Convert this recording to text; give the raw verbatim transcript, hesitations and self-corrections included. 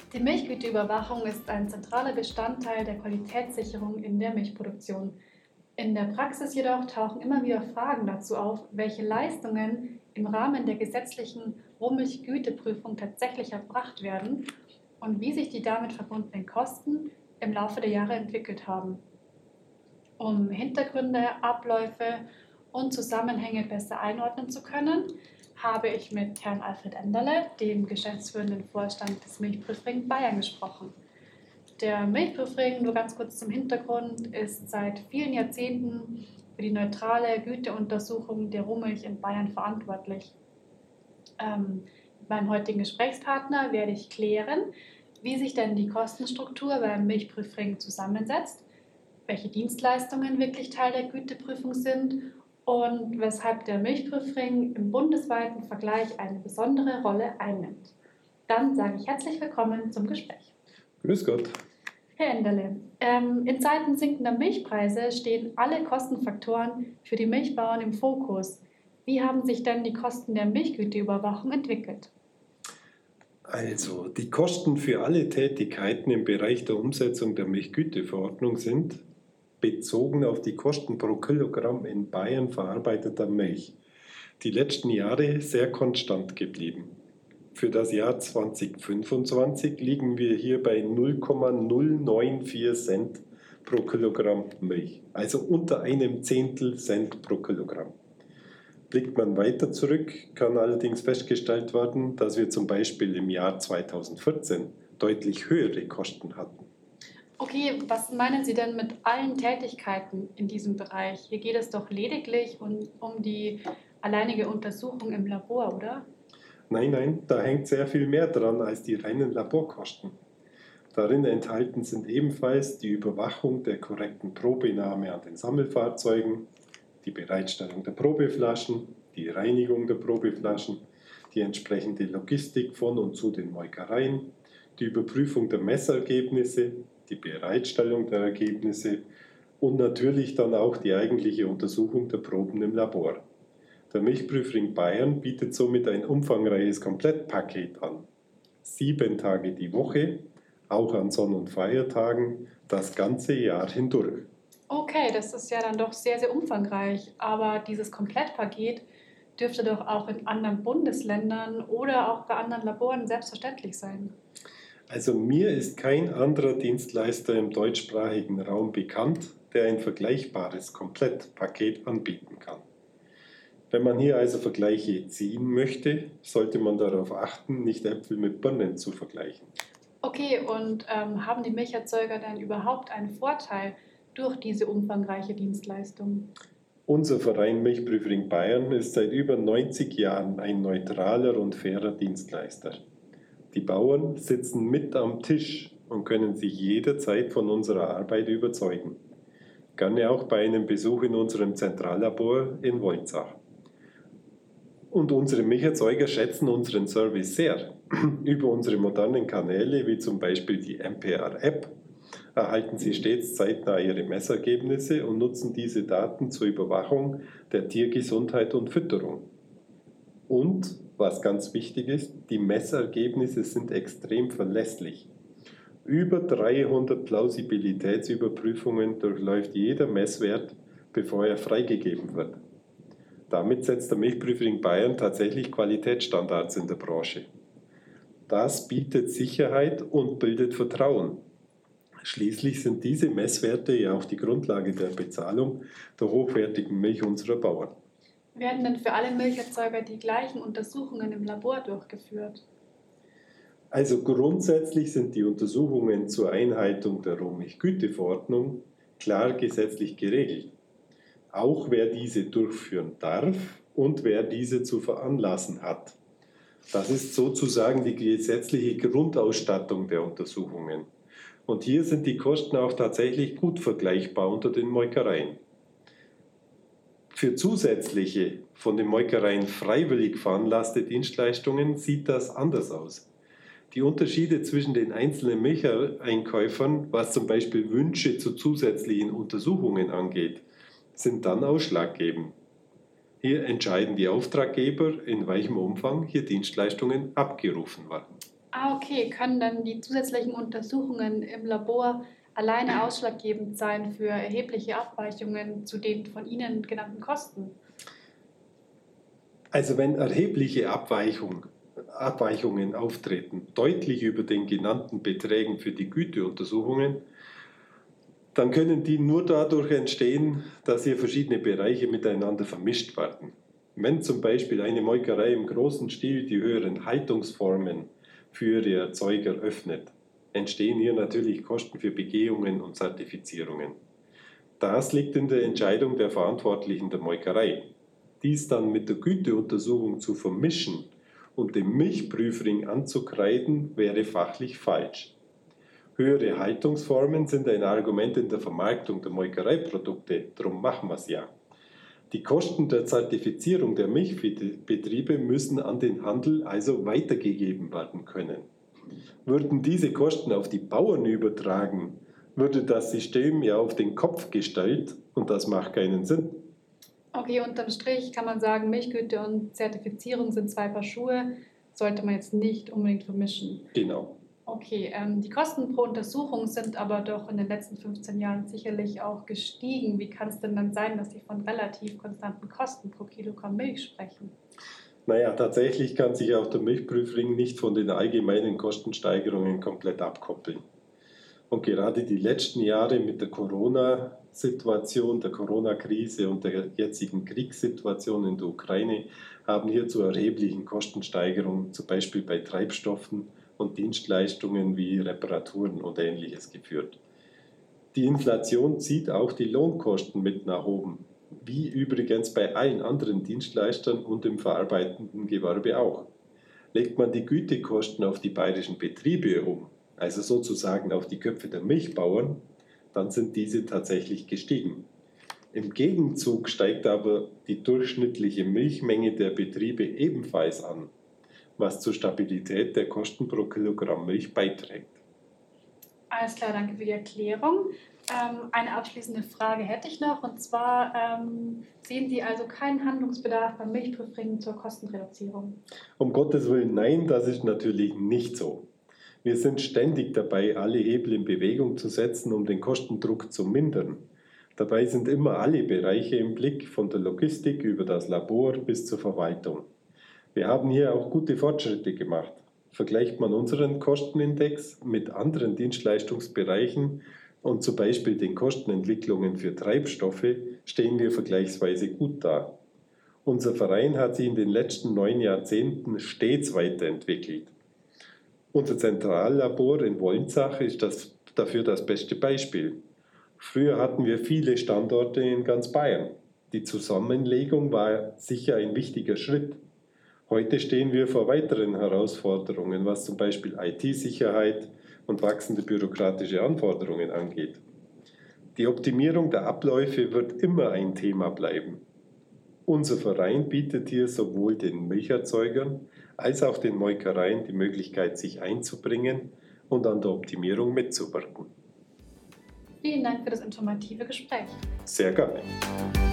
Die Milchgüteüberwachung ist ein zentraler Bestandteil der Qualitätssicherung in der Milchproduktion. In der Praxis jedoch tauchen immer wieder Fragen dazu auf, welche Leistungen im Rahmen der gesetzlichen Rohmilchgüteprüfung tatsächlich erbracht werden und wie sich die damit verbundenen Kosten im Laufe der Jahre entwickelt haben. Um Hintergründe, Abläufe und Zusammenhänge besser einordnen zu können, habe ich mit Herrn Alfred Enderle, dem geschäftsführenden Vorstand des Milchprüfring Bayern, gesprochen. Der Milchprüfring, nur ganz kurz zum Hintergrund, ist seit vielen Jahrzehnten für die neutrale Güteuntersuchung der Rohmilch in Bayern verantwortlich. Ähm, mit meinem heutigen Gesprächspartner werde ich klären, wie sich denn die Kostenstruktur beim Milchprüfring zusammensetzt, welche Dienstleistungen wirklich Teil der Güteprüfung sind und weshalb der Milchprüfring im bundesweiten Vergleich eine besondere Rolle einnimmt. Dann sage ich herzlich willkommen zum Gespräch. Grüß Gott. Herr Enderle, ähm, in Zeiten sinkender Milchpreise stehen alle Kostenfaktoren für die Milchbauern im Fokus. Wie haben sich denn die Kosten der Milchgüteüberwachung entwickelt? Also, die Kosten für alle Tätigkeiten im Bereich der Umsetzung der Milchgüteverordnung sind bezogen auf die Kosten pro Kilogramm in Bayern verarbeiteter Milch die letzten Jahre sehr konstant geblieben. Für das Jahr zweitausendfünfundzwanzig liegen wir hier bei null Komma null neun vier Cent pro Kilogramm Milch, also unter einem Zehntel Cent pro Kilogramm. Blickt man weiter zurück, kann allerdings festgestellt werden, dass wir zum Beispiel im Jahr zweitausendvierzehn deutlich höhere Kosten hatten. Okay, was meinen Sie denn mit allen Tätigkeiten in diesem Bereich? Hier geht es doch lediglich um, um die alleinige Untersuchung im Labor, oder? Nein, nein, da hängt sehr viel mehr dran als die reinen Laborkosten. Darin enthalten sind ebenfalls die Überwachung der korrekten Probenahme an den Sammelfahrzeugen, die Bereitstellung der Probeflaschen, die Reinigung der Probeflaschen, die entsprechende Logistik von und zu den Molkereien, die Überprüfung der Messergebnisse, die Bereitstellung der Ergebnisse und natürlich dann auch die eigentliche Untersuchung der Proben im Labor. Der Milchprüfring Bayern bietet somit ein umfangreiches Komplettpaket an. Sieben Tage die Woche, auch an Sonn- und Feiertagen, das ganze Jahr hindurch. Okay, das ist ja dann doch sehr, sehr umfangreich. Aber dieses Komplettpaket dürfte doch auch in anderen Bundesländern oder auch bei anderen Laboren selbstverständlich sein. Also mir ist kein anderer Dienstleister im deutschsprachigen Raum bekannt, der ein vergleichbares Komplettpaket anbieten kann. Wenn man hier also Vergleiche ziehen möchte, sollte man darauf achten, nicht Äpfel mit Birnen zu vergleichen. Okay, und ähm, haben die Milcherzeuger dann überhaupt einen Vorteil durch diese umfangreiche Dienstleistung? Unser Verein Milchprüfring Bayern ist seit über neunzig Jahren ein neutraler und fairer Dienstleister. Die Bauern sitzen mit am Tisch und können sich jederzeit von unserer Arbeit überzeugen. Gerne auch bei einem Besuch in unserem Zentrallabor in Wolzach. Und unsere Milcherzeuger schätzen unseren Service sehr. Über unsere modernen Kanäle, wie zum Beispiel die M P R-App, erhalten sie stets zeitnah ihre Messergebnisse und nutzen diese Daten zur Überwachung der Tiergesundheit und Fütterung. Und, was ganz wichtig ist, die Messergebnisse sind extrem verlässlich. Über dreihundert Plausibilitätsüberprüfungen durchläuft jeder Messwert, bevor er freigegeben wird. Damit setzt der Milchprüfring Bayern tatsächlich Qualitätsstandards in der Branche. Das bietet Sicherheit und bildet Vertrauen. Schließlich sind diese Messwerte ja auch die Grundlage der Bezahlung der hochwertigen Milch unserer Bauern. Werden denn für alle Milcherzeuger die gleichen Untersuchungen im Labor durchgeführt? Also grundsätzlich sind die Untersuchungen zur Einhaltung der Rohmilchgüteverordnung klar gesetzlich geregelt. Auch wer diese durchführen darf und wer diese zu veranlassen hat. Das ist sozusagen die gesetzliche Grundausstattung der Untersuchungen. Und hier sind die Kosten auch tatsächlich gut vergleichbar unter den Molkereien. Für zusätzliche, von den Molkereien freiwillig veranlasste Dienstleistungen sieht das anders aus. Die Unterschiede zwischen den einzelnen Milcheinkäufern, was zum Beispiel Wünsche zu zusätzlichen Untersuchungen angeht, sind dann ausschlaggebend. Hier entscheiden die Auftraggeber, in welchem Umfang hier Dienstleistungen abgerufen werden. Ah, okay. Können dann die zusätzlichen Untersuchungen im Labor alleine ausschlaggebend sein für erhebliche Abweichungen zu den von Ihnen genannten Kosten? Also wenn erhebliche Abweichung, Abweichungen auftreten, deutlich über den genannten Beträgen für die Güteuntersuchungen, dann können die nur dadurch entstehen, dass hier verschiedene Bereiche miteinander vermischt werden. Wenn zum Beispiel eine Molkerei im großen Stil die höheren Haltungsformen für ihre Erzeuger öffnet, entstehen hier natürlich Kosten für Begehungen und Zertifizierungen. Das liegt in der Entscheidung der Verantwortlichen der Molkerei. Dies dann mit der Güteuntersuchung zu vermischen und dem Milchprüfring anzukreiden, wäre fachlich falsch. Höhere Haltungsformen sind ein Argument in der Vermarktung der Molkereiprodukte, darum machen wir es ja. Die Kosten der Zertifizierung der Milchbetriebe müssen an den Handel also weitergegeben werden können. Würden diese Kosten auf die Bauern übertragen, würde das System ja auf den Kopf gestellt und das macht keinen Sinn. Okay, unterm Strich kann man sagen, Milchgüte und Zertifizierung sind zwei Paar Schuhe, sollte man jetzt nicht unbedingt vermischen. Genau. Okay, ähm, die Kosten pro Untersuchung sind aber doch in den letzten fünfzehn Jahren sicherlich auch gestiegen. Wie kann es denn dann sein, dass Sie von relativ konstanten Kosten pro Kilogramm Milch sprechen? Naja, tatsächlich kann sich auch der Milchprüfring nicht von den allgemeinen Kostensteigerungen komplett abkoppeln. Und gerade die letzten Jahre mit der Corona-Situation, der Corona-Krise und der jetzigen Kriegssituation in der Ukraine haben hier zu erheblichen Kostensteigerungen, zum Beispiel bei Treibstoffen und Dienstleistungen wie Reparaturen und Ähnliches geführt. Die Inflation zieht auch die Lohnkosten mit nach oben, wie übrigens bei allen anderen Dienstleistern und im verarbeitenden Gewerbe auch. Legt man die Gütekosten auf die bayerischen Betriebe um, also sozusagen auf die Köpfe der Milchbauern, dann sind diese tatsächlich gestiegen. Im Gegenzug steigt aber die durchschnittliche Milchmenge der Betriebe ebenfalls an, was zur Stabilität der Kosten pro Kilogramm Milch beiträgt. Alles klar, danke für die Erklärung. Ähm, eine abschließende Frage hätte ich noch, und zwar ähm, sehen Sie also keinen Handlungsbedarf beim Milchprüfring zur Kostenreduzierung? Um Gottes Willen, nein, das ist natürlich nicht so. Wir sind ständig dabei, alle Hebel in Bewegung zu setzen, um den Kostendruck zu mindern. Dabei sind immer alle Bereiche im Blick, von der Logistik über das Labor bis zur Verwaltung. Wir haben hier auch gute Fortschritte gemacht. Vergleicht man unseren Kostenindex mit anderen Dienstleistungsbereichen und zum Beispiel den Kostenentwicklungen für Treibstoffe, stehen wir vergleichsweise gut da. Unser Verein hat sich in den letzten neun Jahrzehnten stets weiterentwickelt. Unser Zentrallabor in Wolnzach ist das, dafür das beste Beispiel. Früher hatten wir viele Standorte in ganz Bayern. Die Zusammenlegung war sicher ein wichtiger Schritt. Heute stehen wir vor weiteren Herausforderungen, was zum Beispiel I T-Sicherheit und wachsende bürokratische Anforderungen angeht. Die Optimierung der Abläufe wird immer ein Thema bleiben. Unser Verein bietet hier sowohl den Milcherzeugern als auch den Molkereien die Möglichkeit, sich einzubringen und an der Optimierung mitzuwirken. Vielen Dank für das informative Gespräch. Sehr gerne.